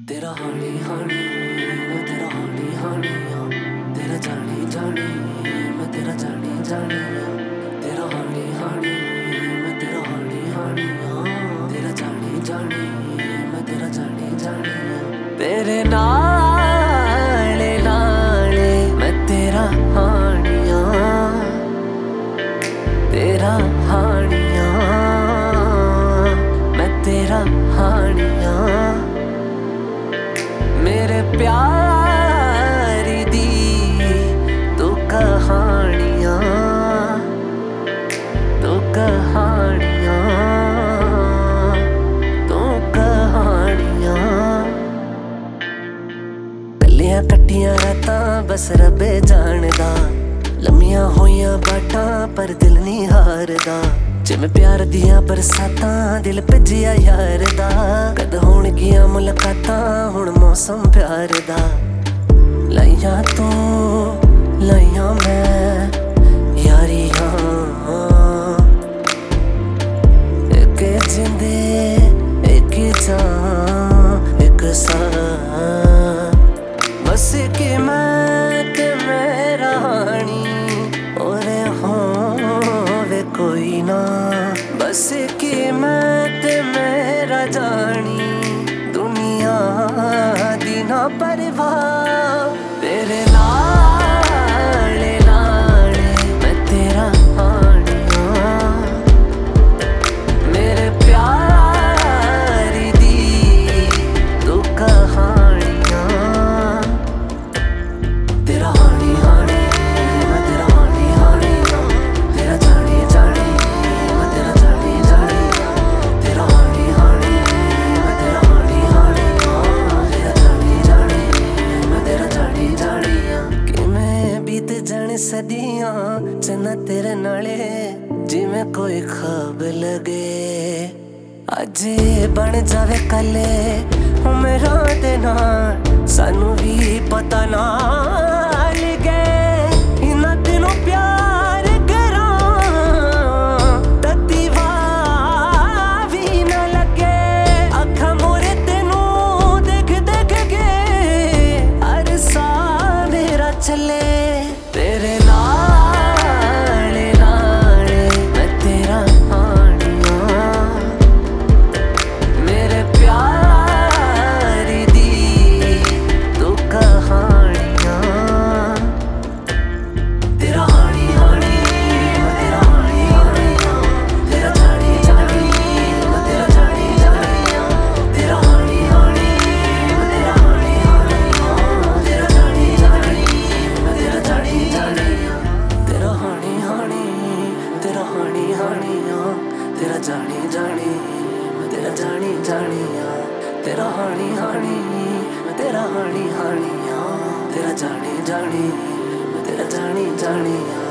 तेरा हानी हानी मैं तेरा हानी हानी हाँ, तेरा जानी जानी मैं तेरा जानी जानी हाँ, तेरा हानी हानी मैं तेरा हानी हानी हाँ, तेरा जानी जानी मैं तेरा जानी जानी हाँ, तेरे नाले नाले मैं तेरा हानिया तेरा हानिया मैं तेरा हानिया मेरे प्यारी दी तू कहानियां तू कहानियां तू कहानियां गलियां कट्टियां रातां बस रब्बे जानदा लम्मियां होइयां बाटां पर दिल नहीं हारदा जिवें प्यार दियां बरसातां दिल भज्जिया यार दा कद होणगियां मुलाकातां हुण मौसम प्यार दा लाइयां तू लाइयां मैं यारियां एक जिंदे एक जान एक सां बस कि मैं ते मेरा हानी और होवे कोई ना बस कि मैं ते मेरा जानी दुनिया दी ना परवाह तेरे लाड़े लाड़े मैं तेरा हानिया मेरे प्यारी दी तू कहानियां तेरा हानी हानी मैं तेरा हानी हानी तेरा जानी जानी मैं तेरा जानी जानी तेरा हानी हानी मैं तेरा हानी हानी तेरा जानी जानी मैं तेरा जानी जानी किवें बीत जाने सदियां चन्ना तेरे नाले जिवें कोई ख्वाब लगे अज बन जावे कले उमरां दे नाल सानू भी पता ना लगे इन्ना दिनों प्यार करां तत्ती वाह भी ना लगे अखां मोरे तेनू देख देख के अरसा मेरा चले तेरे लाड़े लाड़े मैं तेरा हानिया मेरे प्यारी दी तू कहानियां तेरा हानी हानी मैं तेरा हानी हानी तेरा जानी जानी मैं तेरा जानी जानी तेरा हानी हानी मैं तेरा हानी हानी तेरा जानी जानी मैं तेरा जानी जानी तेरा हानी हानी तेरा हानी हानी तेरा जानी जानी मैं तेरा जानी जानी तेरा हानी हानी मैं तेरा हानी हानी तेरा जानी जानी मैं तेरा जानी जानी